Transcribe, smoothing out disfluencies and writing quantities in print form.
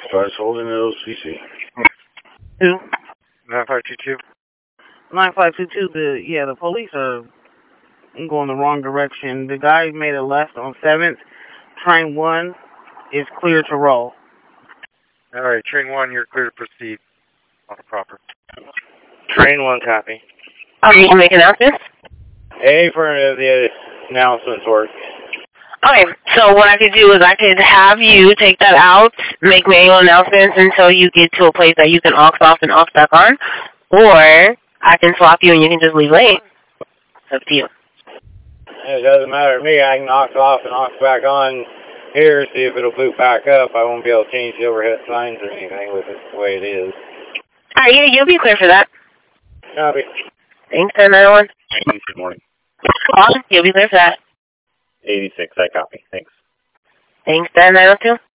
Buzz Holden LCC. Who? 9522. 9522, the police are going the wrong direction. The guy made a left on 7th. Train 1 is clear to roll. Alright, train 1, you're clear to proceed on the proper. Train 1 copy. You make announcements? Affirmative, the announcements work. Okay, so what I could do is I could have you take that out, make manual announcements until you get to a place that you can aux off and aux back on, or I can swap you and you can just leave late. It's up to you. It doesn't matter to me. I can aux off and aux back on here, see if it'll boot back up. I won't be able to change the overhead signs or anything with it the way it is. Alright, yeah, you'll be clear for that. Copy. Thanks, 1091. Good morning. Awesome, you'll be clear for that. 86, I copy. Thanks. Thanks, 1092.